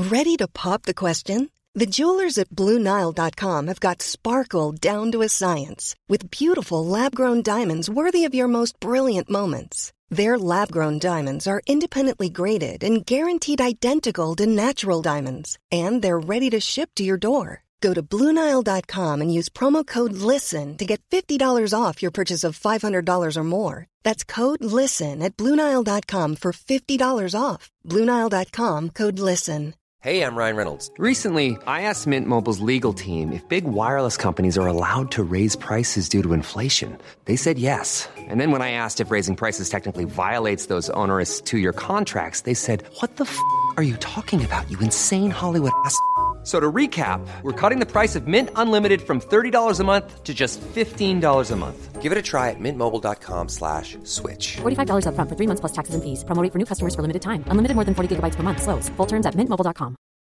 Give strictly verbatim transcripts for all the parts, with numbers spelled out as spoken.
Ready to pop the question? The jewelers at Blue Nile dot com have got sparkle down to a science with beautiful lab-grown diamonds worthy of your most brilliant moments. Their lab-grown diamonds are independently graded and guaranteed identical to natural diamonds, and they're ready to ship to your door. Go to Blue Nile dot com and use promo code LISTEN to get fifty dollars off your purchase of five hundred dollars or more. That's code LISTEN at Blue Nile dot com for fifty dollars off. Blue Nile dot com, code LISTEN. Hey, I'm Ryan Reynolds. Recently, I asked Mint Mobile's legal team if big wireless companies are allowed to raise prices due to inflation. They said yes. And then when I asked if raising prices technically violates those onerous two-year contracts, they said, what the f*** are you talking about, you insane Hollywood ass f- So to recap, we're cutting the price of Mint Unlimited from thirty dollars a month to just fifteen dollars a month. Give it a try at mintmobile.com slash switch. forty-five dollars up front for three months plus taxes and fees. Promo rate for new customers for limited time. Unlimited more than forty gigabytes per month. Slows full terms at mint mobile dot com.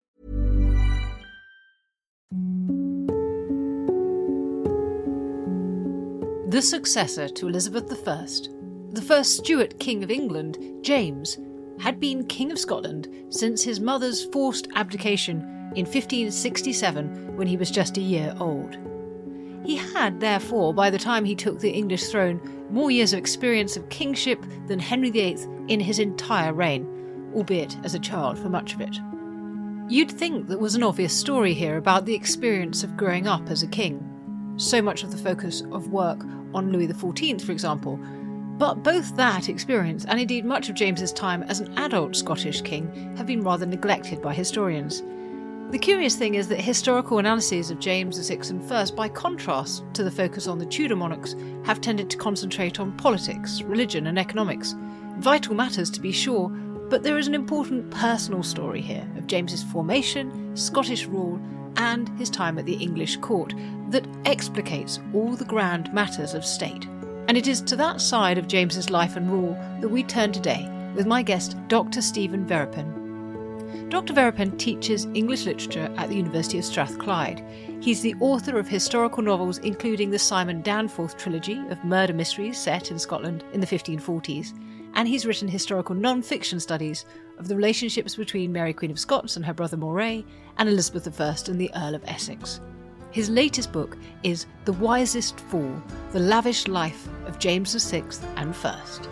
The successor to Elizabeth the First, the first Stuart King of England, James, had been King of Scotland since his mother's forced abdication in fifteen sixty-seven when he was just a year old. He had, therefore, by the time he took the English throne, more years of experience of kingship than Henry the Eighth in his entire reign, albeit as a child for much of it. You'd think there was an obvious story here about the experience of growing up as a king. So much of the focus of work on Louis the Fourteenth, for example. But both that experience and indeed much of James's time as an adult Scottish king have been rather neglected by historians. The curious thing is that historical analyses of James the Sixth and First, by contrast to the focus on the Tudor monarchs, have tended to concentrate on politics, religion and economics. Vital matters to be sure, but there is an important personal story here of James's formation, Scottish rule and his time at the English court that explicates all the grand matters of state. And it is to that side of James's life and rule that we turn today with my guest, Doctor Stephen Verrepen. Doctor Verrepen teaches English literature at the University of Strathclyde. He's the author of historical novels including the Simon Danforth trilogy of murder mysteries set in Scotland in the fifteen forties, and he's written historical non-fiction studies of the relationships between Mary Queen of Scots and her brother Moray, and Elizabeth the First and the Earl of Essex. His latest book is The Wisest Fool, The Lavish Life of James the Sixth and First.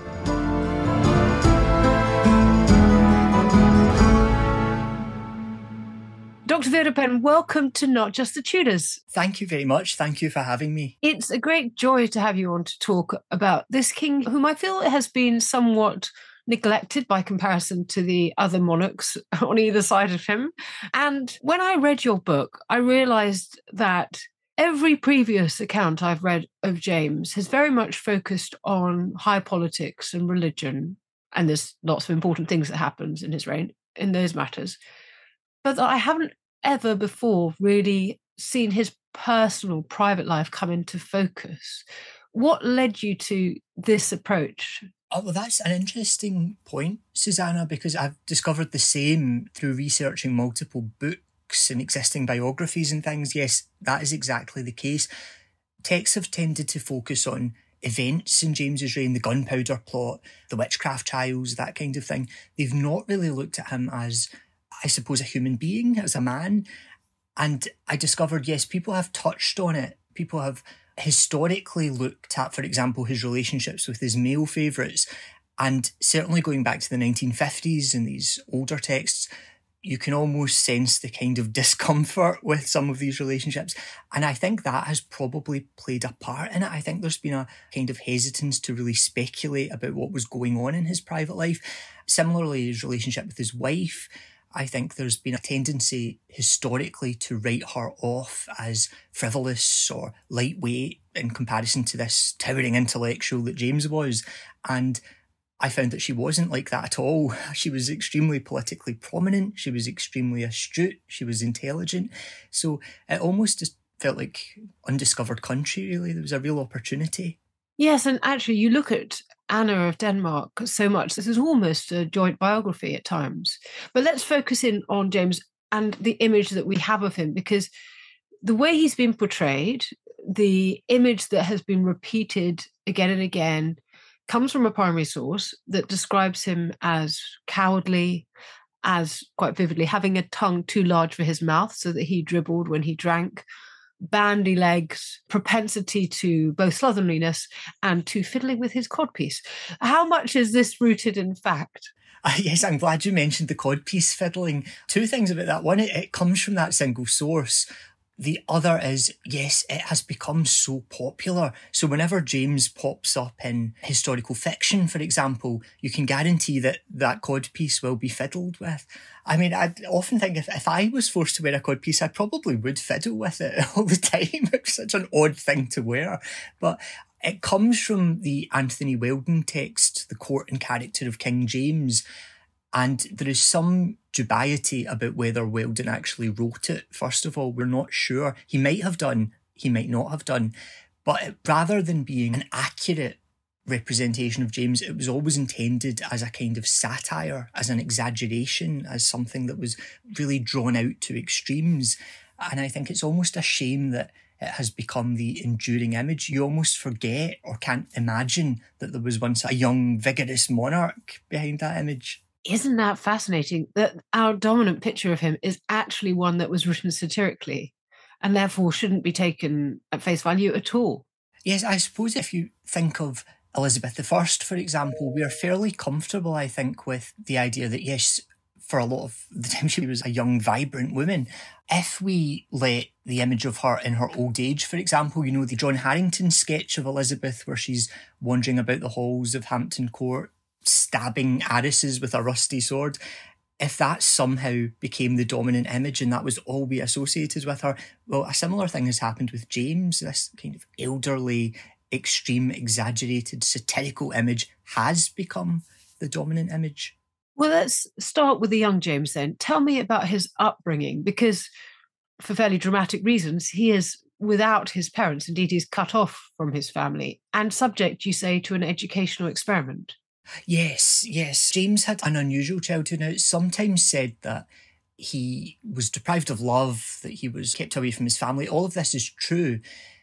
Doctor Verrepen, welcome to Not Just the Tudors. Thank you very much. Thank you for having me. It's a great joy to have you on to talk about this king, whom I feel has been somewhat neglected by comparison to the other monarchs on either side of him. And when I read your book, I realised that every previous account I've read of James has very much focused on high politics and religion, and there's lots of important things that happens in his reign in those matters. But I haven't ever before really seen his personal, private life come into focus. What led you to this approach? Oh, well, that's an interesting point, Susanna, because I've discovered the same through researching multiple books and existing biographies and things. Yes, that is exactly the case. Texts have tended to focus on events in James's reign, the gunpowder plot, the witchcraft trials, that kind of thing. They've not really looked at him as, I suppose, a human being, as a man. And I discovered, yes, people have touched on it. People have historically looked at, for example, his relationships with his male favourites. And certainly going back to the nineteen fifties and these older texts, you can almost sense the kind of discomfort with some of these relationships. And I think that has probably played a part in it. I think there's been a kind of hesitance to really speculate about what was going on in his private life. Similarly, his relationship with his wife, I think there's been a tendency historically to write her off as frivolous or lightweight in comparison to this towering intellectual that James was. And I found that she wasn't like that at all. She was extremely politically prominent. She was extremely astute. She was intelligent. So it almost just felt like undiscovered country, really. There was a real opportunity. Yes, and actually you look at Anna of Denmark so much. This is almost a joint biography at times. But let's focus in on James and the image that we have of him, because the way he's been portrayed, the image that has been repeated again and again, comes from a primary source that describes him as cowardly, as quite vividly having a tongue too large for his mouth so that he dribbled when he drank, bandy legs, propensity to both slovenliness and to fiddling with his codpiece. How much is this rooted in fact? Uh, yes, I'm glad you mentioned the codpiece fiddling. Two things about that. One, it, it comes from that single source. The other is, yes, it has become so popular. So whenever James pops up in historical fiction, for example, you can guarantee that that codpiece will be fiddled with. I mean, I often think if, if I was forced to wear a codpiece, I probably would fiddle with it all the time. It's such an odd thing to wear. But it comes from the Anthony Weldon text, The Court and Character of King James. And there is some dubiety about whether Weldon actually wrote it. First of all, we're not sure. He might have done, he might not have done. But rather than being an accurate representation of James, it was always intended as a kind of satire, as an exaggeration, as something that was really drawn out to extremes. And I think it's almost a shame that it has become the enduring image. You almost forget or can't imagine that there was once a young, vigorous monarch behind that image. Isn't that fascinating that our dominant picture of him is actually one that was written satirically and therefore shouldn't be taken at face value at all? Yes, I suppose if you think of Elizabeth the First, for example, we're fairly comfortable, I think, with the idea that, yes, for a lot of the time she was a young, vibrant woman. If we let the image of her in her old age, for example, you know, the John Harrington sketch of Elizabeth where she's wandering about the halls of Hampton Court, stabbing heiresses with a rusty sword, if that somehow became the dominant image and that was all we associated with her, well, a similar thing has happened with James. This kind of elderly, extreme, exaggerated, satirical image has become the dominant image. Well, let's start with the young James then. Tell me about his upbringing, because for fairly dramatic reasons, he is without his parents. Indeed, he's cut off from his family and subject, you say, to an educational experiment. Yes, yes. James had an unusual childhood. Now, it's sometimes said that he was deprived of love, that he was kept away from his family. All of this is true.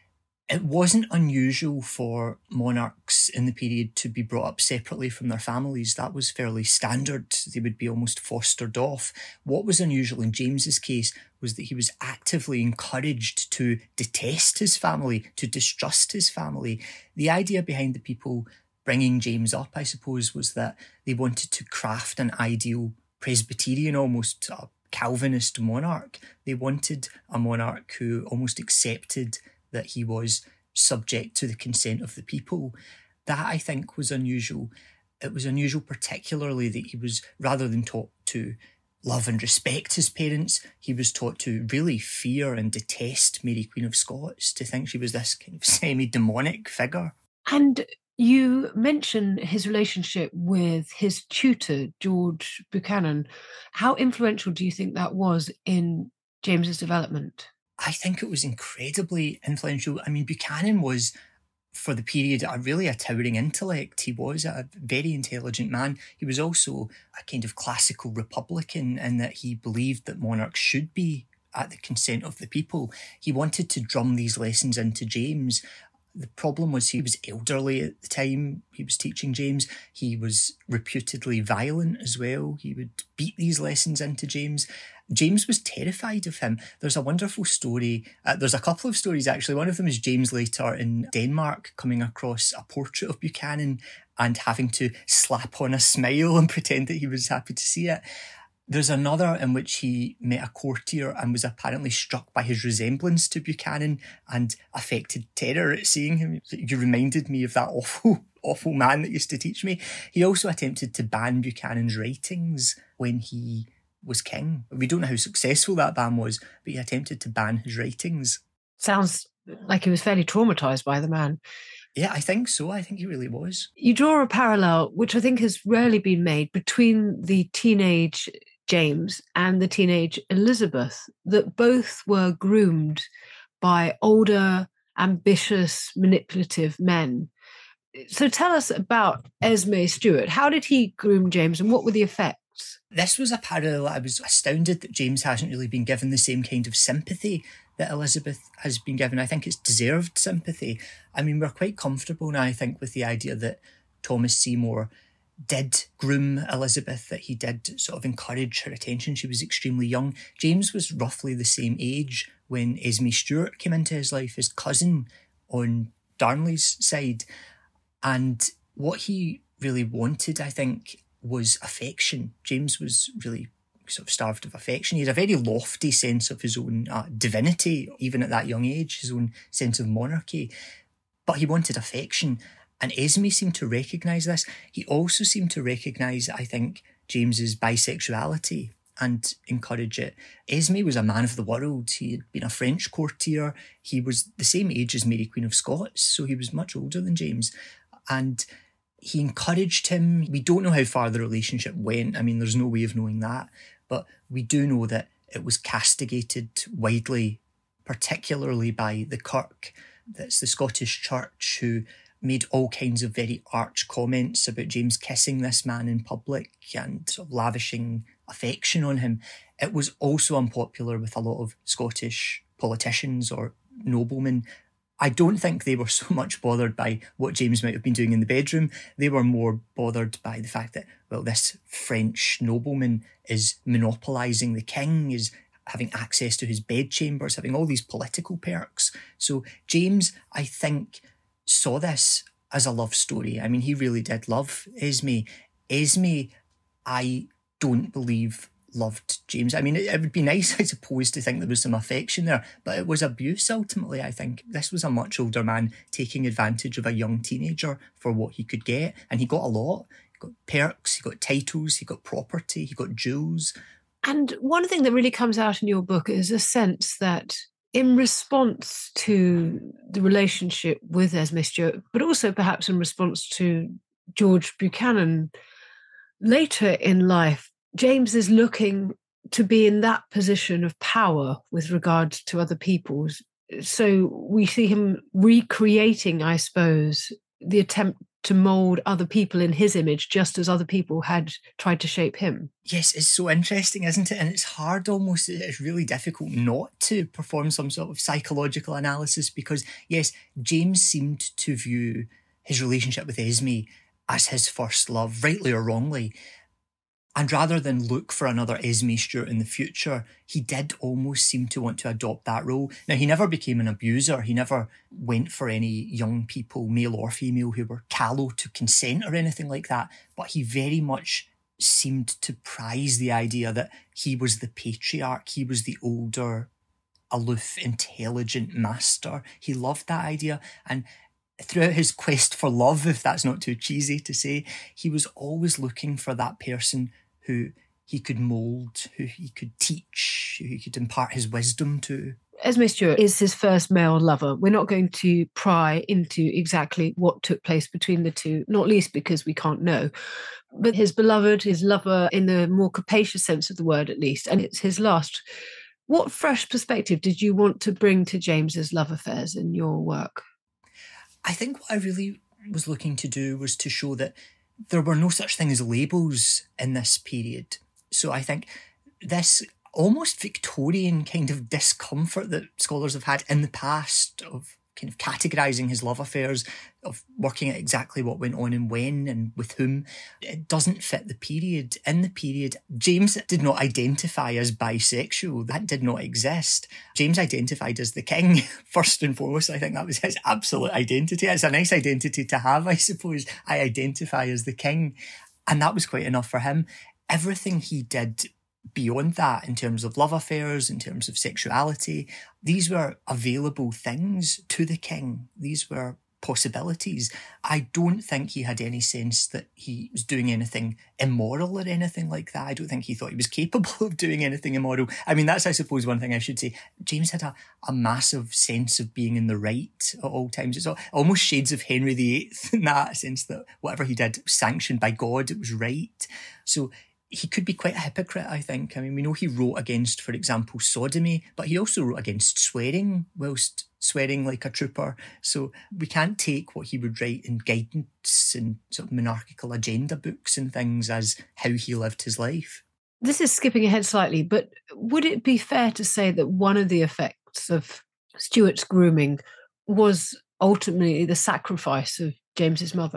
It wasn't unusual for monarchs in the period to be brought up separately from their families. That was fairly standard. They would be almost fostered off. What was unusual in James's case was that he was actively encouraged to detest his family, to distrust his family. The idea behind the people bringing James up, I suppose, was that they wanted to craft an ideal Presbyterian, almost a Calvinist monarch. They wanted a monarch who almost accepted that he was subject to the consent of the people. That, I think, was unusual. It was unusual particularly that he was, rather than taught to love and respect his parents, he was taught to really fear and detest Mary Queen of Scots, to think she was this kind of semi-demonic figure. And you mention his relationship with his tutor, George Buchanan. How influential do you think that was in James's development? I think it was incredibly influential. I mean, Buchanan was, for the period, a really a towering intellect. He was a very intelligent man. He was also a kind of classical republican in that he believed that monarchs should be at the consent of the people. He wanted to drum these lessons into James. The problem was he was elderly at the time he was teaching James. He was reputedly violent as well. He would beat these lessons into James. James was terrified of him. There's a wonderful story. Uh, there's a couple of stories, actually. One of them is James later in Denmark coming across a portrait of Buchanan and having to slap on a smile and pretend that he was happy to see it. There's another in which he met a courtier and was apparently struck by his resemblance to Buchanan and affected terror at seeing him. You reminded me of that awful, awful man that used to teach me. He also attempted to ban Buchanan's writings when he was king. We don't know how successful that ban was, but he attempted to ban his writings. Sounds like he was fairly traumatised by the man. Yeah, I think so. I think he really was. You draw a parallel, which I think has rarely been made, between the teenage James and the teenage Elizabeth, that both were groomed by older, ambitious, manipulative men. So tell us about Esme Stuart. How did he groom James and what were the effects? This was a parallel. I was astounded that James hasn't really been given the same kind of sympathy that Elizabeth has been given. I think it's deserved sympathy. I mean, we're quite comfortable now, I think, with the idea that Thomas Seymour did groom Elizabeth, that he did sort of encourage her attention. She was extremely young. James was roughly the same age when Esme Stuart came into his life, his cousin on Darnley's side. And what he really wanted, I think, was affection. James was really sort of starved of affection. He had a very lofty sense of his own uh, divinity, even at that young age, his own sense of monarchy. But he wanted affection. And Esme seemed to recognise this. He also seemed to recognise, I think, James's bisexuality and encourage it. Esme was a man of the world. He had been a French courtier. He was the same age as Mary Queen of Scots, so he was much older than James. And he encouraged him. We don't know how far the relationship went. I mean, there's no way of knowing that. But we do know that it was castigated widely, particularly by the Kirk. That's the Scottish Church, who made all kinds of very arch comments about James kissing this man in public and sort of lavishing affection on him. It was also unpopular with a lot of Scottish politicians or noblemen. I don't think they were so much bothered by what James might have been doing in the bedroom. They were more bothered by the fact that, well, this French nobleman is monopolising the king, is having access to his bedchambers, having all these political perks. So James, I think, saw this as a love story. I mean, he really did love Esme. Esme, I don't believe loved James. I mean, it, it would be nice, I suppose, to think there was some affection there, but it was abuse ultimately, I think. This was a much older man taking advantage of a young teenager for what he could get, and he got a lot. He got perks, he got titles, he got property, he got jewels. And one thing that really comes out in your book is a sense that in response to the relationship with Esme Stuart, but also perhaps in response to George Buchanan later in life, James is looking to be in that position of power with regard to other people's. So we see him recreating, I suppose, the attempt to mould other people in his image, just as other people had tried to shape him. Yes, it's so interesting, isn't it? And it's hard almost, it's really difficult not to perform some sort of psychological analysis because, yes, James seemed to view his relationship with Esme as his first love, rightly or wrongly. And rather than look for another Esme Stuart in the future, he did almost seem to want to adopt that role. Now, he never became an abuser. He never went for any young people, male or female, who were callow to consent or anything like that. But he very much seemed to prize the idea that he was the patriarch. He was the older, aloof, intelligent master. He loved that idea. And throughout his quest for love, if that's not too cheesy to say, he was always looking for that person who he could mould, who he could teach, who he could impart his wisdom to. Esme Stuart is his first male lover. We're not going to pry into exactly what took place between the two, not least because we can't know. But his beloved, his lover, in the more capacious sense of the word at least, and it's his last. What fresh perspective did you want to bring to James's love affairs in your work? I think what I really was looking to do was to show that there were no such thing as labels in this period. So I think this almost Victorian kind of discomfort that scholars have had in the past of kind of categorising his love affairs, of working out exactly what went on and when and with whom, it doesn't fit the period. In the period, James did not identify as bisexual. That did not exist. James identified as the king, first and foremost. I think that was his absolute identity. It's a nice identity to have, I suppose. I identify as the king. And that was quite enough for him. Everything he did beyond that, in terms of love affairs, in terms of sexuality, these were available things to the king. These were possibilities. I don't think he had any sense that he was doing anything immoral or anything like that. I don't think he thought he was capable of doing anything immoral. I mean, that's, I suppose, one thing I should say. James had a, a massive sense of being in the right at all times. It's almost shades of Henry the Eighth in that sense, that whatever he did was sanctioned by God, it was right. So he could be quite a hypocrite, I think. I mean, we know he wrote against, for example, sodomy, but he also wrote against swearing whilst swearing like a trooper. So we can't take what he would write in guidance and sort of monarchical agenda books and things as how he lived his life. This is skipping ahead slightly, but would it be fair to say that one of the effects of Stuart's grooming was ultimately the sacrifice of James's mother?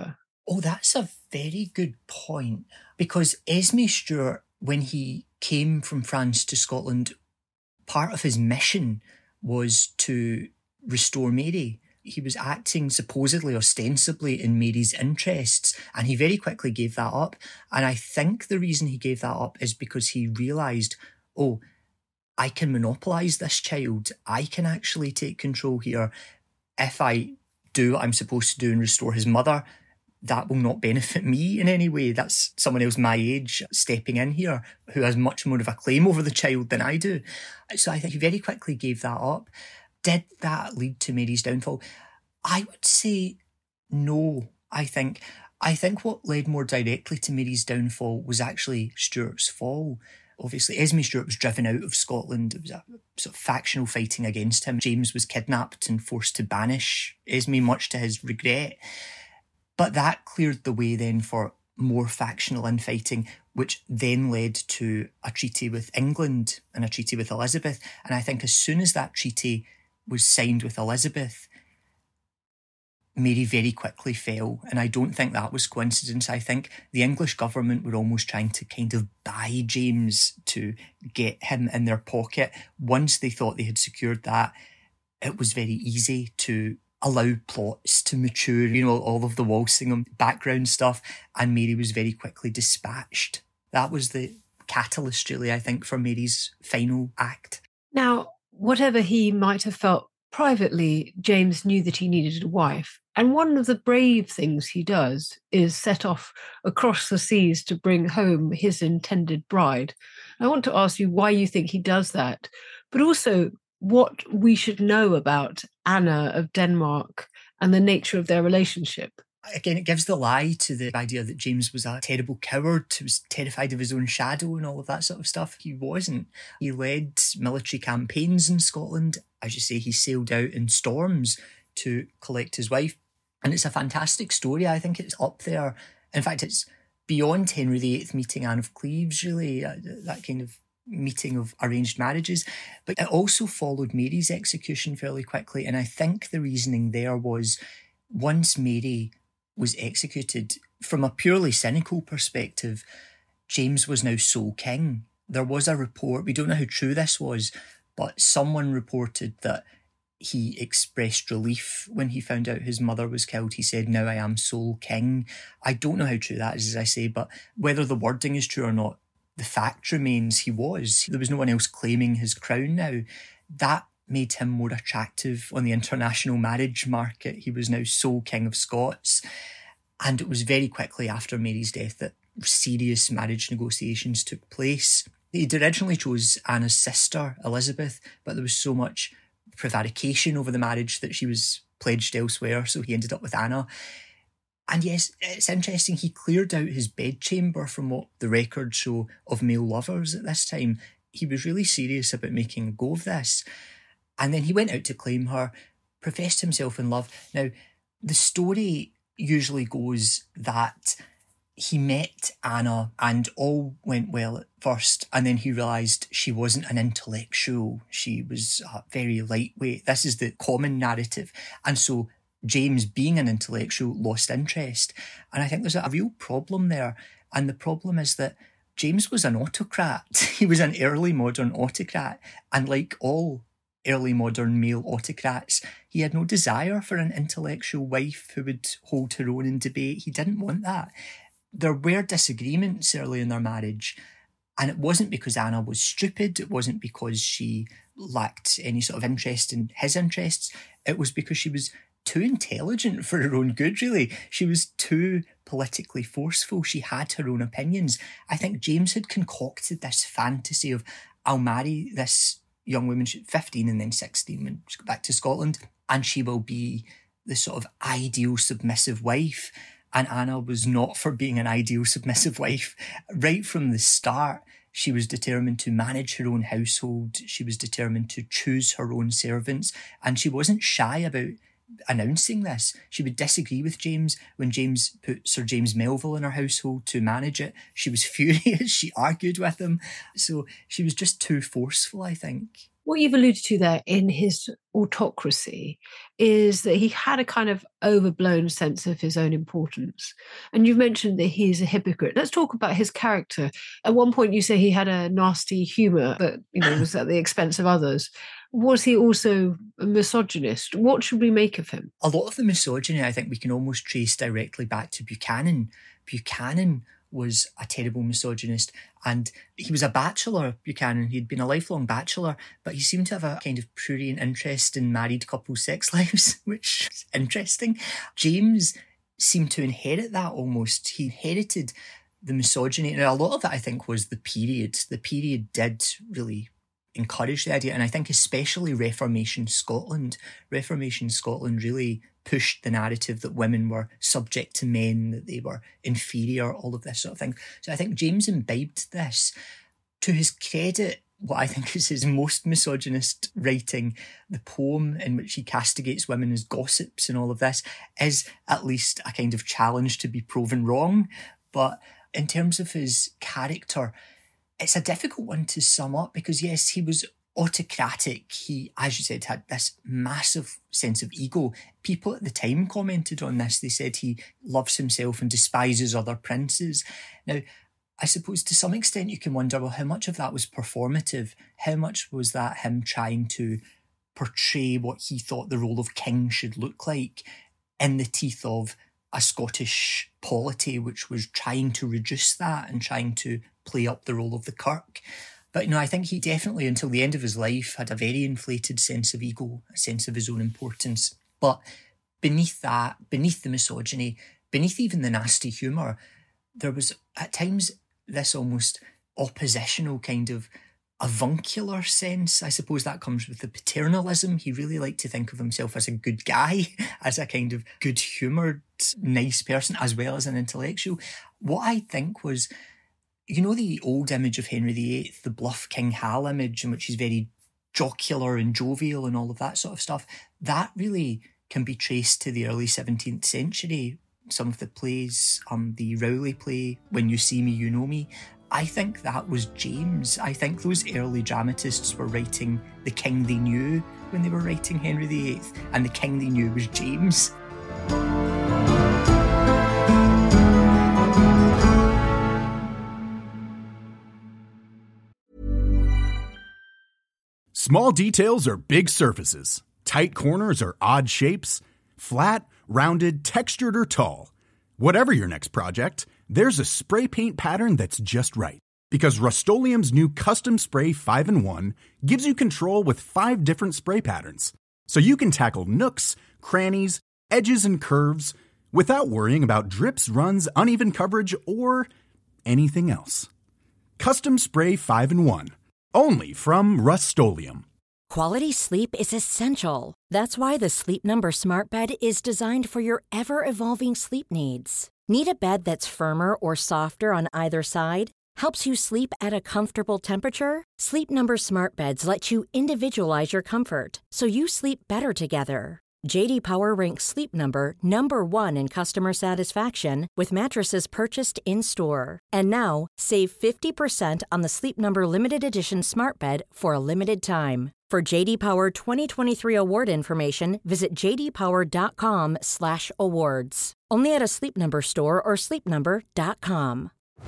Oh, that's a very good point. Because Esme Stuart, when he came from France to Scotland, part of his mission was to restore Mary. He was acting supposedly, ostensibly, in Mary's interests, and he very quickly gave that up. And I think the reason he gave that up is because he realised, oh, I can monopolise this child. I can actually take control here. If I do what I'm supposed to do and restore his mother, that will not benefit me in any way. That's someone else my age stepping in here who has much more of a claim over the child than I do. So I think he very quickly gave that up. Did that lead to Mary's downfall? I would say no. I think I think what led more directly to Mary's downfall was actually Stuart's fall. Obviously, Esme Stuart was driven out of Scotland. It was a sort of factional fighting against him. James was kidnapped and forced to banish Esme, much to his regret. But that cleared the way then for more factional infighting, which then led to a treaty with England and a treaty with Elizabeth. And I think as soon as that treaty was signed with Elizabeth, Mary very quickly fell. And I don't think that was coincidence. I think the English government were almost trying to kind of buy James to get him in their pocket. Once they thought they had secured that, it was very easy to allow plots to mature, you know, all of the Walsingham background stuff. And Mary was very quickly dispatched. That was the catalyst, really, I think, for Mary's final act. Now, whatever he might have felt privately, James knew that he needed a wife. And one of the brave things he does is set off across the seas to bring home his intended bride. I want to ask you why you think he does that, but also what we should know about Anna of Denmark and the nature of their relationship. Again, it gives the lie to the idea that James was a terrible coward who was terrified of his own shadow and all of that sort of stuff. He wasn't. He led military campaigns in Scotland. As you say, he sailed out in storms to collect his wife. And it's a fantastic story. I think it's up there. In fact, it's beyond Henry the Eighth meeting Anne of Cleves, really, uh, that kind of meeting of arranged marriages. But it also followed Mary's execution fairly quickly. And I think the reasoning there was once Mary was executed, from a purely cynical perspective, James was now sole king. There was a report, we don't know how true this was, but someone reported that he expressed relief when he found out his mother was killed. He said, "Now I am sole king." I don't know how true that is, as I say, but whether the wording is true or not, the fact remains he was. There was no one else claiming his crown now. That made him more attractive on the international marriage market. He was now sole King of Scots. And it was very quickly after Mary's death that serious marriage negotiations took place. He'd originally chose Anna's sister, Elizabeth, but there was so much prevarication over the marriage that she was pledged elsewhere, so he ended up with Anna. And yes, it's interesting, he cleared out his bedchamber from what the records show of male lovers at this time. He was really serious about making a go of this. And then he went out to claim her, professed himself in love. Now, the story usually goes that he met Anna and all went well at first, and then he realised she wasn't an intellectual. She was uh, very lightweight. This is the common narrative. And so James, being an intellectual, lost interest. And I think there's a real problem there. And the problem is that James was an autocrat. He was an early modern autocrat. And like all early modern male autocrats, he had no desire for an intellectual wife who would hold her own in debate. He didn't want that. There were disagreements early in their marriage, and it wasn't because Anna was stupid. It wasn't because she lacked any sort of interest in his interests. It was because she was too intelligent for her own good, really. She was too politically forceful. She had her own opinions. I think James had concocted this fantasy of, I'll marry this young woman, she's fifteen and then sixteen when she got back to Scotland, and she will be the sort of ideal submissive wife. And Anna was not for being an ideal submissive wife. Right from the start, she was determined to manage her own household. She was determined to choose her own servants. And she wasn't shy about announcing this. She would disagree with James. When James put Sir James Melville in her household to manage it, she was furious. She argued with him. So she was just too forceful, I think. What you've alluded to there in his autocracy is that he had a kind of overblown sense of his own importance. And you've mentioned that he's a hypocrite. Let's talk about his character. At one point you say he had a nasty humour that, you know, was at the expense of others. Was he also a misogynist? What should we make of him? A lot of the misogyny, I think, we can almost trace directly back to Buchanan. Buchanan was a terrible misogynist, and he was a bachelor, Buchanan. He'd been a lifelong bachelor, but he seemed to have a kind of prurient interest in married couples' sex lives, which is interesting. James seemed to inherit that almost. He inherited the misogyny, and a lot of it, I think, was the period. The period did really encourage the idea, and I think especially Reformation Scotland. Reformation Scotland really pushed the narrative that women were subject to men, that they were inferior, all of this sort of thing. So I think James imbibed this. To his credit, what I think is his most misogynist writing, the poem in which he castigates women as gossips and all of this, is at least a kind of challenge to be proven wrong. But in terms of his character, it's a difficult one to sum up because, yes, he was autocratic. He, as you said, had this massive sense of ego. People at the time commented on this. They said he loves himself and despises other princes. Now, I suppose to some extent you can wonder, well, how much of that was performative? How much was that him trying to portray what he thought the role of king should look like in the teeth of a Scottish polity which was trying to reduce that and trying to play up the role of the Kirk? But, you know, I think he definitely, until the end of his life, had a very inflated sense of ego, a sense of his own importance. But beneath that, beneath the misogyny, beneath even the nasty humour, there was, at times, this almost oppositional kind of avuncular sense. I suppose that comes with the paternalism. He really liked to think of himself as a good guy, as a kind of good-humoured, nice person, as well as an intellectual. What I think was, you know, the old image of Henry the Eighth, the bluff King Hal image, in which he's very jocular and jovial and all of that sort of stuff, that really can be traced to the early seventeenth century. Some of the plays, um, the Rowley play, When You See Me, You Know Me, I think that was James. I think those early dramatists were writing the king they knew when they were writing Henry the Eighth, and the king they knew was James. Small details are big surfaces. Tight corners are odd shapes. Flat, rounded, textured, or tall. Whatever your next project, there's a spray paint pattern that's just right. Because Rust-Oleum's new Custom Spray five in one gives you control with five different spray patterns. So you can tackle nooks, crannies, edges, and curves without worrying about drips, runs, uneven coverage, or anything else. Custom Spray five in one. Only from Rust-Oleum. Quality sleep is essential. That's why the Sleep Number Smart Bed is designed for your ever-evolving sleep needs. Need a bed that's firmer or softer on either side? Helps you sleep at a comfortable temperature? Sleep Number Smart Beds let you individualize your comfort, so you sleep better together. J D Power ranks Sleep Number number one in customer satisfaction with mattresses purchased in-store. And now, save fifty percent on the Sleep Number Limited Edition Smart Bed for a limited time. For J D Power twenty twenty-three award information, visit j d power dot com slash awards. Only at a Sleep Number store or sleep number dot com.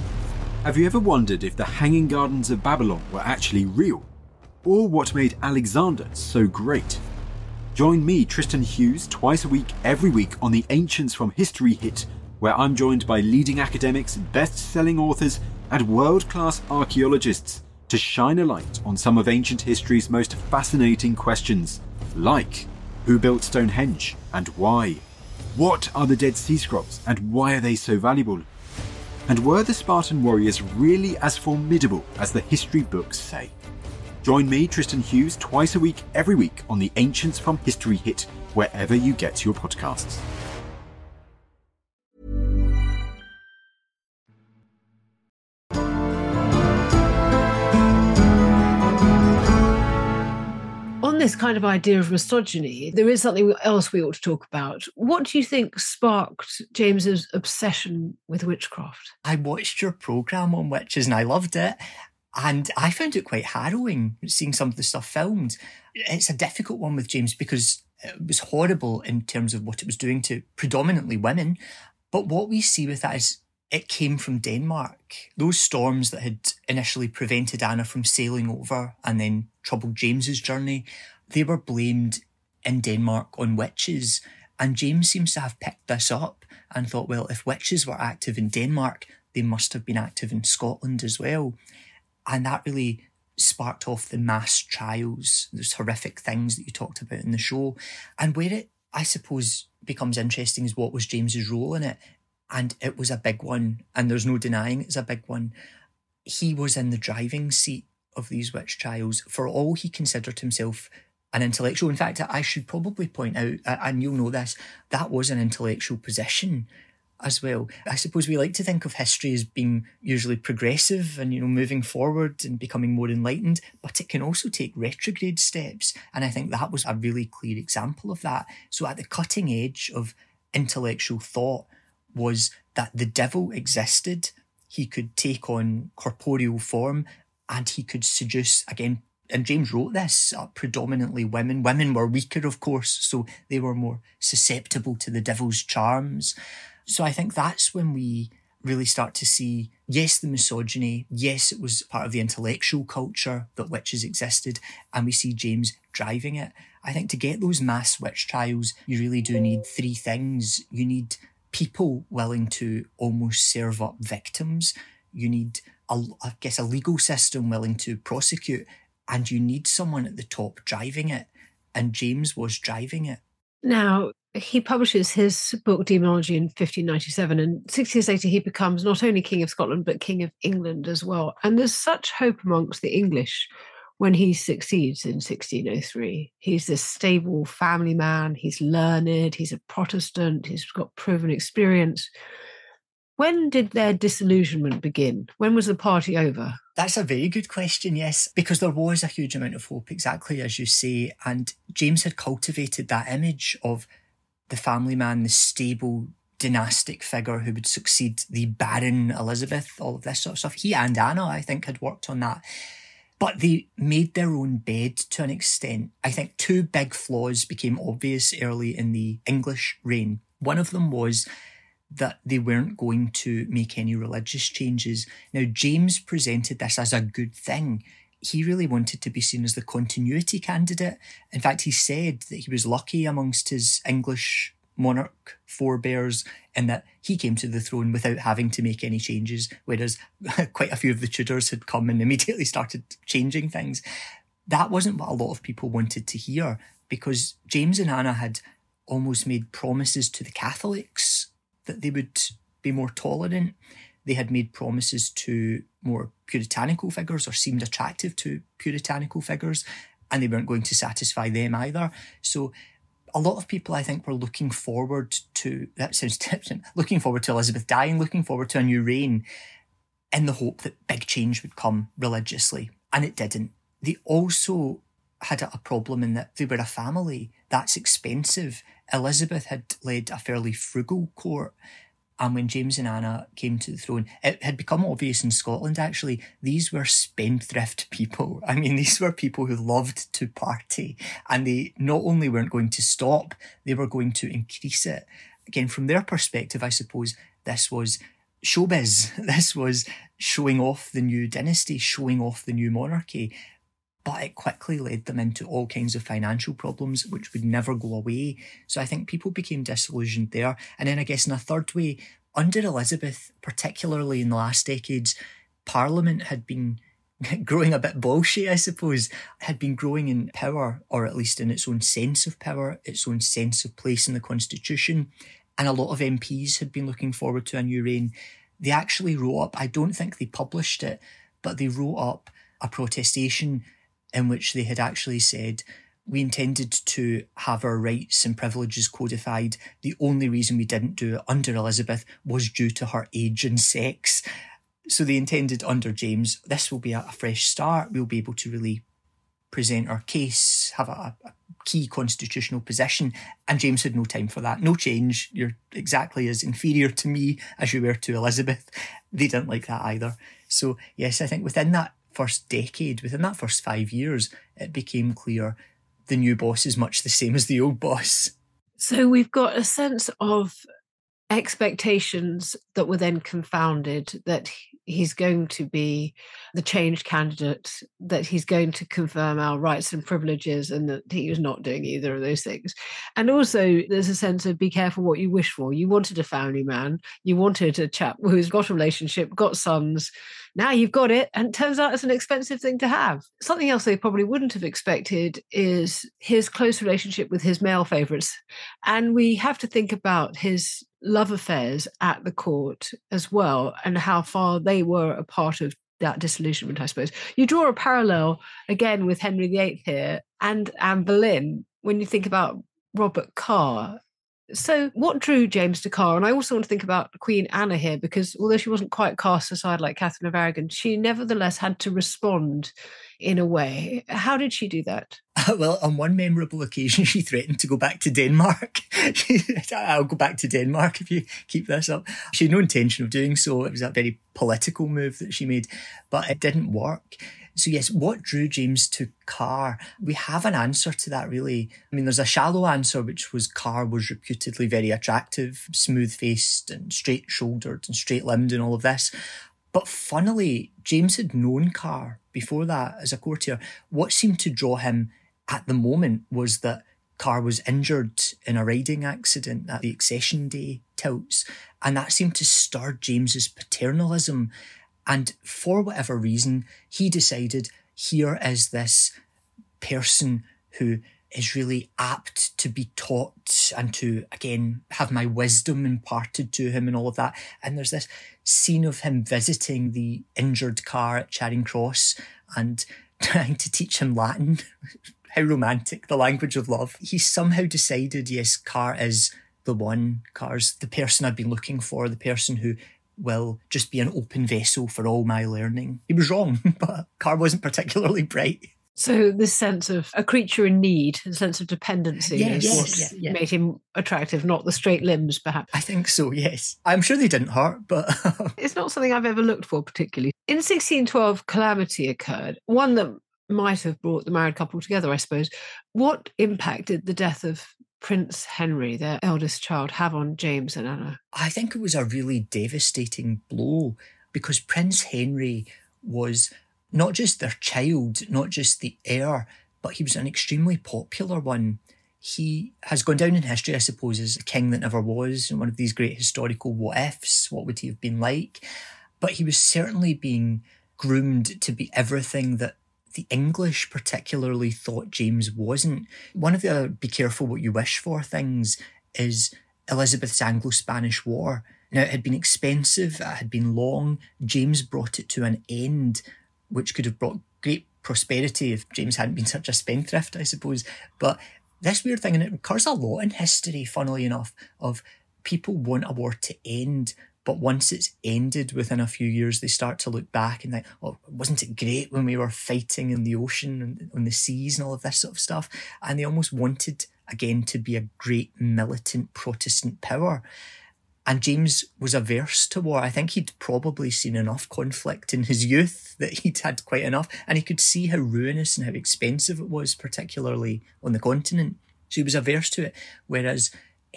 Have you ever wondered if the Hanging Gardens of Babylon were actually real? Or what made Alexander so great? Join me, Tristan Hughes, twice a week, every week on the Ancients from History Hit, where I'm joined by leading academics, best-selling authors, and world-class archaeologists to shine a light on some of ancient history's most fascinating questions, like who built Stonehenge and why? What are the Dead Sea Scrolls and why are they so valuable? And were the Spartan warriors really as formidable as the history books say? Join me, Tristan Hughes, twice a week, every week on the Ancients from History Hit, wherever you get your podcasts. On this kind of idea of misogyny, there is something else we ought to talk about. What do you think sparked James's obsession with witchcraft? I watched your programme on witches and I loved it. And I found it quite harrowing, seeing some of the stuff filmed. It's a difficult one with James because it was horrible in terms of what it was doing to predominantly women. But what we see with that is it came from Denmark. Those storms that had initially prevented Anna from sailing over and then troubled James's journey, they were blamed in Denmark on witches. And James seems to have picked this up and thought, well, if witches were active in Denmark, they must have been active in Scotland as well. And that really sparked off the mass trials, those horrific things that you talked about in the show. And where it, I suppose, becomes interesting is what was James's role in it. And it was a big one, and there's no denying it's a big one. He was in the driving seat of these witch trials. For all he considered himself an intellectual. In fact, I should probably point out, and you'll know this, that was an intellectual position as well. I suppose we like to think of history as being usually progressive and, you know, moving forward and becoming more enlightened, but it can also take retrograde steps. And I think that was a really clear example of that. So at the cutting edge of intellectual thought was that the devil existed. He could take on corporeal form and he could seduce, again, and James wrote this, uh, predominantly women. Women were weaker, of course, so they were more susceptible to the devil's charms. So I think that's when we really start to see, yes, the misogyny, yes, it was part of the intellectual culture that witches existed, and we see James driving it. I think to get those mass witch trials, you really do need three things. You need people willing to almost serve up victims. You need, a, I guess, a legal system willing to prosecute, and you need someone at the top driving it. And James was driving it. Now, he publishes his book Demonology in fifteen ninety-seven, and six years later he becomes not only King of Scotland but King of England as well. And there's such hope amongst the English when he succeeds in sixteen oh three. He's this stable family man, he's learned, he's a Protestant, he's got proven experience. When did their disillusionment begin? When was the party over? That's a very good question, yes, because there was a huge amount of hope, exactly as you say, and James had cultivated that image of the family man, the stable dynastic figure who would succeed the Baron Elizabeth, all of this sort of stuff. He and Anna, I think, had worked on that. But they made their own bed to an extent. I think two big flaws became obvious early in the English reign. One of them was that they weren't going to make any religious changes. Now, James presented this as a good thing. He really wanted to be seen as the continuity candidate. In fact, he said that he was lucky amongst his English monarch forebears in that he came to the throne without having to make any changes, whereas quite a few of the Tudors had come and immediately started changing things. That wasn't what a lot of people wanted to hear, because James and Anna had almost made promises to the Catholics that they would be more tolerant. They had made promises to more puritanical figures, or seemed attractive to puritanical figures, and they weren't going to satisfy them either. So a lot of people, I think, were looking forward to, that sounds different, looking forward to Elizabeth dying, looking forward to a new reign, in the hope that big change would come religiously. And it didn't. They also had a problem in that they were a family. That's expensive. Elizabeth had led a fairly frugal court, and when James and Anna came to the throne, it had become obvious in Scotland, actually, these were spendthrift people. I mean, these were people who loved to party, and they not only weren't going to stop, they were going to increase it. Again, from their perspective, I suppose this was showbiz. This was showing off the new dynasty, showing off the new monarchy. But it quickly led them into all kinds of financial problems, which would never go away. So I think people became disillusioned there. And then I guess in a third way, under Elizabeth, particularly in the last decades, Parliament had been growing a bit bolshy, I suppose, had been growing in power, or at least in its own sense of power, its own sense of place in the Constitution. And a lot of M Ps had been looking forward to a new reign. They actually wrote up, I don't think they published it, but they wrote up a protestation in which they had actually said, we intended to have our rights and privileges codified. The only reason we didn't do it under Elizabeth was due to her age and sex. So they intended under James, this will be a fresh start. We'll be able to really present our case, have a, a key constitutional position. And James had no time for that. No change. You're exactly as inferior to me as you were to Elizabeth. They didn't like that either. So yes, I think within that first decade, within that first five years, it became clear the new boss is much the same as the old boss. So we've got a sense of expectations that were then confounded, that he's going to be the changed candidate, that he's going to confirm our rights and privileges, and that he was not doing either of those things. And also there's a sense of be careful what you wish for. You wanted a family man, you wanted a chap who's got a relationship, got sons. Now you've got it, and it turns out it's an expensive thing to have. Something else they probably wouldn't have expected is his close relationship with his male favourites. And we have to think about his love affairs at the court as well, and how far they were a part of that disillusionment, I suppose. You draw a parallel again with Henry the Eighth here and Anne Boleyn when you think about Robert Carr. So what drew James to Carr? And I also want to think about Queen Anna here, because although she wasn't quite cast aside like Catherine of Aragon, she nevertheless had to respond in a way. How did she do that? Well, on one memorable occasion, she threatened to go back to Denmark. I'll go back to Denmark if you keep this up. She had no intention of doing so. It was a very political move that she made, but it didn't work. So yes, what drew James to Carr? We have an answer to that, really. I mean, there's a shallow answer, which was Carr was reputedly very attractive, smooth-faced and straight-shouldered and straight-limbed and all of this. But funnily, James had known Carr before that as a courtier. What seemed to draw him at the moment was that Carr was injured in a riding accident at the Accession Day tilts, and that seemed to stir James's paternalism. And for whatever reason, he decided, here is this person who is really apt to be taught and to, again, have my wisdom imparted to him and all of that. And there's this scene of him visiting the injured Carr at Charing Cross and trying to teach him Latin. How romantic, the language of love. He somehow decided, yes, Carr is the one. Carr's the person I've been looking for, the person who will just be an open vessel for all my learning. He was wrong, but Carr wasn't particularly bright. So this sense of a creature in need, a sense of dependency yes, is yes, what yeah, yeah. made him attractive, not the straight limbs, perhaps. I think so, yes. I'm sure they didn't hurt, but... It's not something I've ever looked for particularly. In sixteen twelve, calamity occurred, one that might have brought the married couple together, I suppose. What impact did the death of Prince Henry, their eldest child, have on James and Anna? I think it was a really devastating blow, because Prince Henry was not just their child, not just the heir, but he was an extremely popular one. He has gone down in history, I suppose, as a king that never was, and one of these great historical what-ifs. What would he have been like? But he was certainly being groomed to be everything that the English particularly thought James wasn't. One of the be careful what you wish for things is Elizabeth's Anglo-Spanish War. Now, it had been expensive, it had been long. James brought it to an end, which could have brought great prosperity if James hadn't been such a spendthrift, I suppose. But this weird thing, and it occurs a lot in history, funnily enough, of people want a war to end, but once it's ended within a few years, they start to look back and think, oh, wasn't it great when we were fighting in the ocean and on the seas and all of this sort of stuff? And they almost wanted, again, to be a great militant Protestant power. And James was averse to war. I think he'd probably seen enough conflict in his youth that he'd had quite enough. And he could see how ruinous and how expensive it was, particularly on the continent. So he was averse to it. Whereas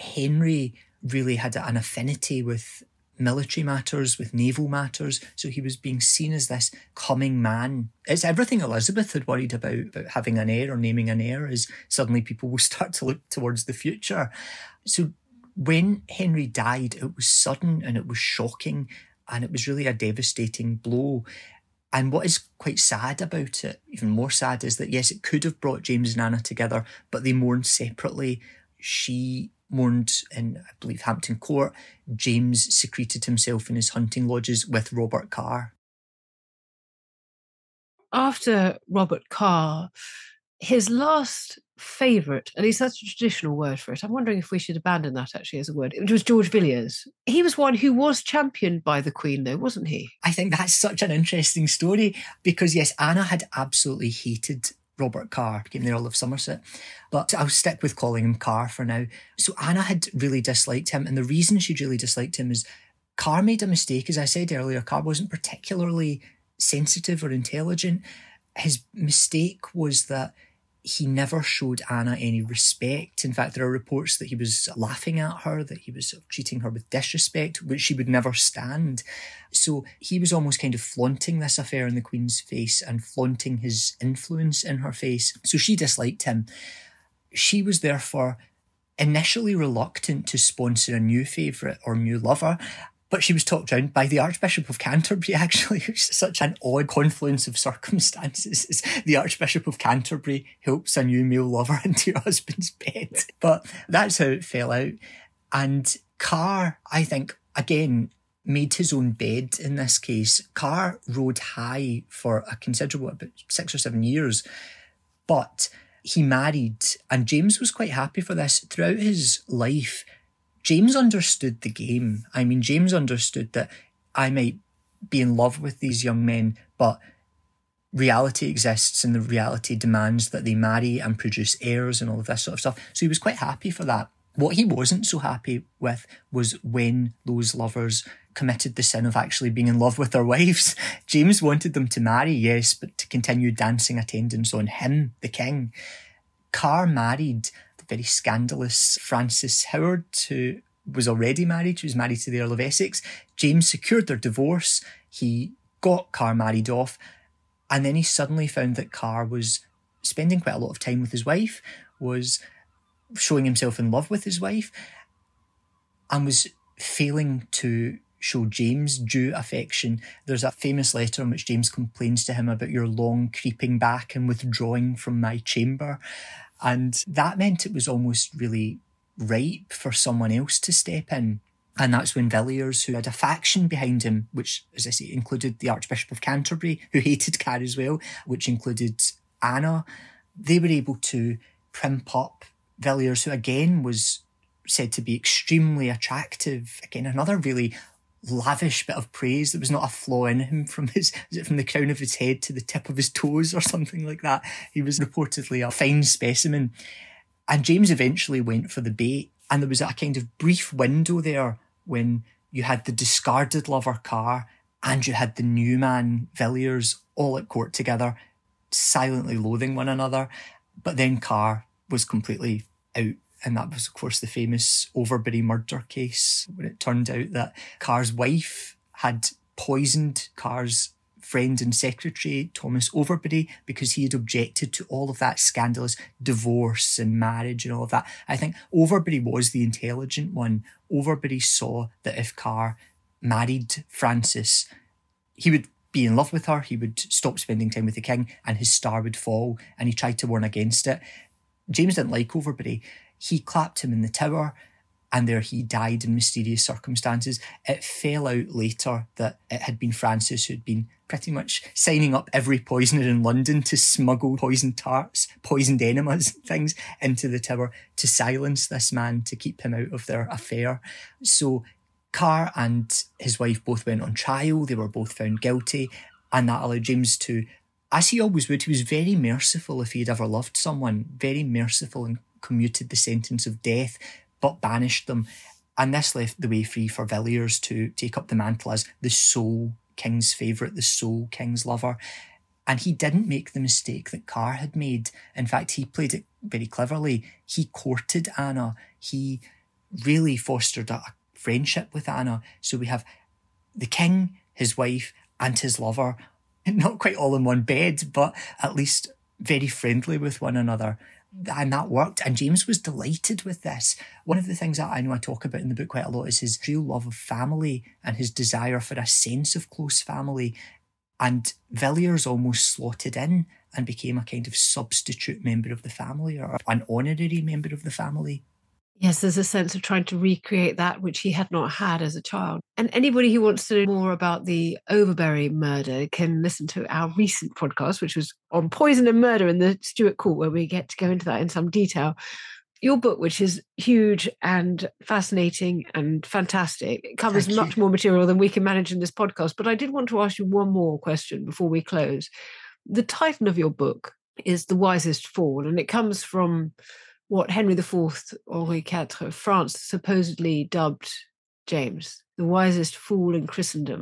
Henry really had an affinity with military matters, with naval matters. So he was being seen as this coming man. It's everything Elizabeth had worried about, about having an heir or naming an heir, is suddenly people will start to look towards the future. So when Henry died, it was sudden and it was shocking, and it was really a devastating blow. And what is quite sad about it, even more sad, is that yes, it could have brought James and Anna together, but they mourned separately. She mourned in, I believe, Hampton Court. James secreted himself in his hunting lodges with Robert Carr. After Robert Carr, his last favourite, at least that's a traditional word for it, I'm wondering if we should abandon that actually as a word, it was George Villiers. He was one who was championed by the Queen though, wasn't he? I think that's such an interesting story, because yes, Anna had absolutely hated Robert Carr, became the Earl of Somerset, but I'll stick with calling him Carr for now. So Anna had really disliked him, and the reason she'd really disliked him is Carr made a mistake. As I said earlier, Carr wasn't particularly sensitive or intelligent. His mistake was that he never showed Anna any respect. In fact, there are reports that he was laughing at her, that he was sort of treating her with disrespect, which she would never stand. So he was almost kind of flaunting this affair in the Queen's face and flaunting his influence in her face. So she disliked him. She was therefore initially reluctant to sponsor a new favourite or new lover, but she was talked round by the Archbishop of Canterbury, actually, which is such an odd confluence of circumstances. The Archbishop of Canterbury helps a new male lover into your husband's bed. But that's how it fell out. And Carr, I think, again, made his own bed in this case. Carr rode high for a considerable, about six or seven years. But he married, and James was quite happy for this. Throughout his life, James understood the game. I mean, James understood that I might be in love with these young men, but reality exists and the reality demands that they marry and produce heirs and all of this sort of stuff. So he was quite happy for that. What he wasn't so happy with was when those lovers committed the sin of actually being in love with their wives. James wanted them to marry, yes, but to continue dancing attendance on him, the king. Carr married very scandalous Frances Howard, who was already married. She was married to the Earl of Essex. James secured their divorce. He got Carr married off. And then he suddenly found that Carr was spending quite a lot of time with his wife, was showing himself in love with his wife, and was failing to show James due affection. There's a famous letter in which James complains to him about your long creeping back and withdrawing from my chamber. And that meant it was almost really ripe for someone else to step in. And that's when Villiers, who had a faction behind him, which, as I say, included the Archbishop of Canterbury, who hated Carr as well, which included Anna, they were able to primp up Villiers, who again was said to be extremely attractive. Again, another really lavish bit of praise. There was not a flaw in him from his, was it from the crown of his head to the tip of his toes or something like that. He was reportedly a fine specimen. And James eventually went for the bait. And there was a kind of brief window there when you had the discarded lover Carr and you had the new man Villiers all at court together, silently loathing one another. But then Carr was completely out. And that was, of course, the famous Overbury murder case, when it turned out that Carr's wife had poisoned Carr's friend and secretary, Thomas Overbury, because he had objected to all of that scandalous divorce and marriage and all of that. I think Overbury was the intelligent one. Overbury saw that if Carr married Frances, he would be in love with her, he would stop spending time with the king, and his star would fall, and he tried to warn against it. James didn't like Overbury. He clapped him in the Tower, and there he died in mysterious circumstances. It fell out later that it had been Frances who'd been pretty much signing up every poisoner in London to smuggle poisoned tarts, poisoned enemas, things into the Tower to silence this man, to keep him out of their affair. So Carr and his wife both went on trial. They were both found guilty, and that allowed James to, as he always would, he was very merciful if he'd ever loved someone, very merciful, and commuted the sentence of death, but banished them. And this left the way free for Villiers to take up the mantle as the sole king's favourite, the sole king's lover. And he didn't make the mistake that Carr had made. In fact, he played it very cleverly. He courted Anna. He really fostered a friendship with Anna. So we have the king, his wife, and his lover, not quite all in one bed, but at least very friendly with one another. And that worked. And James was delighted with this. One of the things that I know I talk about in the book quite a lot is his real love of family and his desire for a sense of close family. And Villiers almost slotted in and became a kind of substitute member of the family, or an honorary member of the family. Yes, there's a sense of trying to recreate that which he had not had as a child. And anybody who wants to know more about the Overbury murder can listen to our recent podcast, which was on poison and murder in the Stuart Court, where we get to go into that in some detail. Your book, which is huge and fascinating and fantastic, it covers Thank much you. more material than we can manage in this podcast. But I did want to ask you one more question before we close. The title of your book is The Wisest Fool, and it comes from what Henry the Fourth, Henri the Fourth of France, supposedly dubbed James, the wisest fool in Christendom.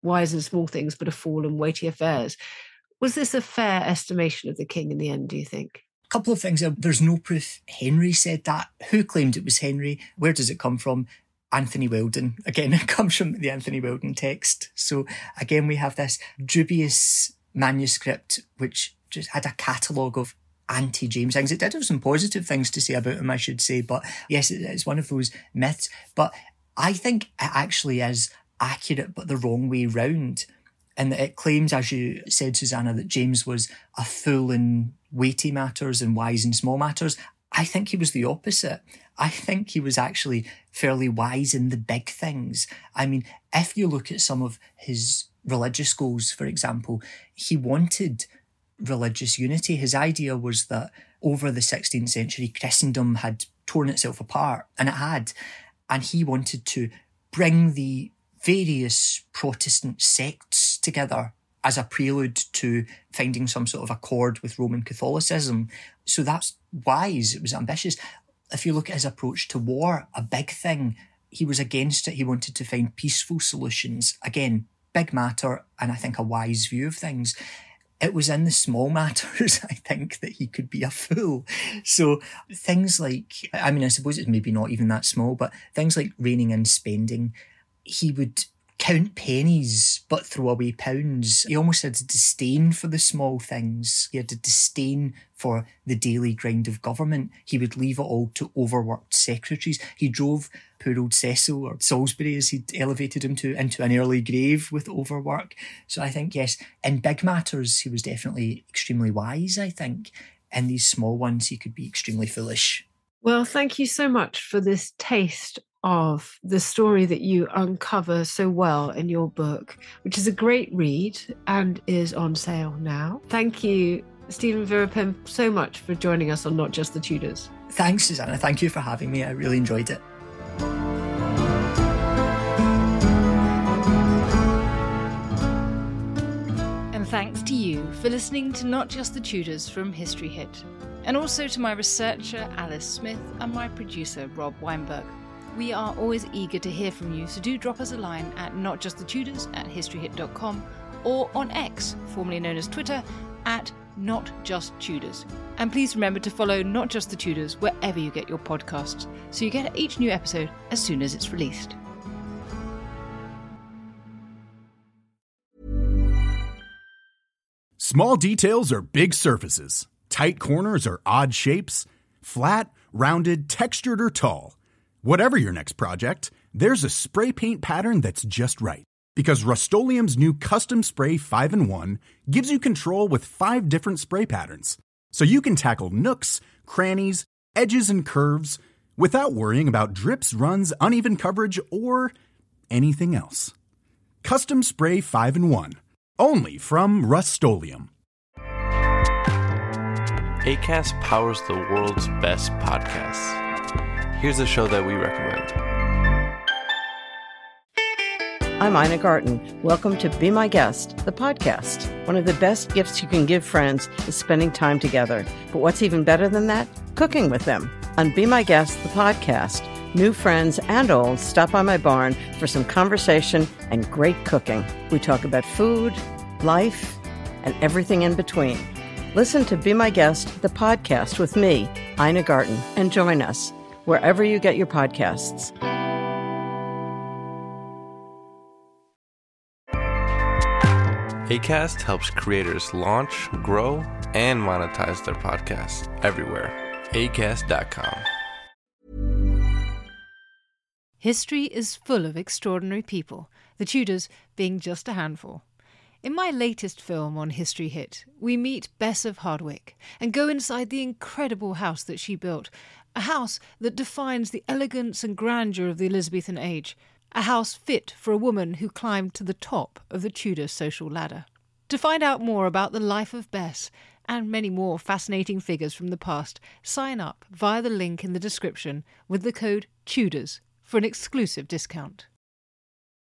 wise in small things, but a fool in weighty affairs. Was this a fair estimation of the king in the end, do you think? A couple of things. There's no proof Henry said that. Who claimed it was Henry? Where does it come from? Anthony Weldon. Again, it comes from the Anthony Weldon text. So again, we have this dubious manuscript which just had a catalogue of anti-James things. It did have some positive things to say about him, I should say, but yes, it's one of those myths. But I think it actually is accurate, but the wrong way round. And it claims, as you said, Susanna, that James was a fool in weighty matters and wise in small matters. I think he was the opposite. I think he was actually fairly wise in the big things. I mean, if you look at some of his religious goals, for example, he wanted religious unity. His idea was that over the sixteenth century, Christendom had torn itself apart, and it had. And he wanted to bring the various Protestant sects together as a prelude to finding some sort of accord with Roman Catholicism. So that's wise. It was ambitious. If you look at his approach to war, a big thing, he was against it. He wanted to find peaceful solutions. Again, big matter, and I think a wise view of things. It was in the small matters, I think, that he could be a fool. So things like, I mean, I suppose it's maybe not even that small, but things like reining in spending, he would count pennies but throw away pounds. He almost had a disdain for the small things. He had a disdain for the daily grind of government. He would leave it all to overworked secretaries. He drove poor old Cecil, or Salisbury as he'd elevated him to, into an early grave with overwork. So I think, yes, in big matters, he was definitely extremely wise, I think. In these small ones, he could be extremely foolish. Well, thank you so much for this taste of the story that you uncover so well in your book, which is a great read and is on sale now. Thank you, Stephen Virapim, so much for joining us on Not Just the Tudors. Thanks, Susanna. Thank you for having me. I really enjoyed it. And thanks to you for listening to Not Just the Tudors from History Hit, and also to my researcher Alice Smith and my producer Rob Weinberg. We are always eager to hear from you, so do drop us a line at notjustthetudors at historyhit dot com or on X, formerly known as Twitter, at notjusttudors. And please remember to follow Not Just the Tudors wherever you get your podcasts, so you get each new episode as soon as it's released. Small details are big surfaces. Tight corners are odd shapes. Flat, rounded, textured, or tall. Whatever your next project, there's a spray paint pattern that's just right. Because Rust-Oleum's new Custom Spray five in one gives you control with five different spray patterns. So you can tackle nooks, crannies, edges, and curves without worrying about drips, runs, uneven coverage, or anything else. Custom Spray five in one. Only from Rust-Oleum. Acast powers the world's best podcasts. Here's a show that we recommend. I'm Ina Garten. Welcome to Be My Guest, the podcast. One of the best gifts you can give friends is spending time together. But what's even better than that? Cooking with them. On Be My Guest, the podcast, new friends and old stop by my barn for some conversation and great cooking. We talk about food, life, and everything in between. Listen to Be My Guest, the podcast with me, Ina Garten, and join us wherever you get your podcasts. Acast helps creators launch, grow, and monetize their podcasts everywhere. acast dot com. History is full of extraordinary people, the Tudors being just a handful. In my latest film on History Hit, we meet Bess of Hardwick and go inside the incredible house that she built, a house that defines the elegance and grandeur of the Elizabethan age, a house fit for a woman who climbed to the top of the Tudor social ladder. To find out more about the life of Bess and many more fascinating figures from the past, sign up via the link in the description with the code TUDORS for an exclusive discount.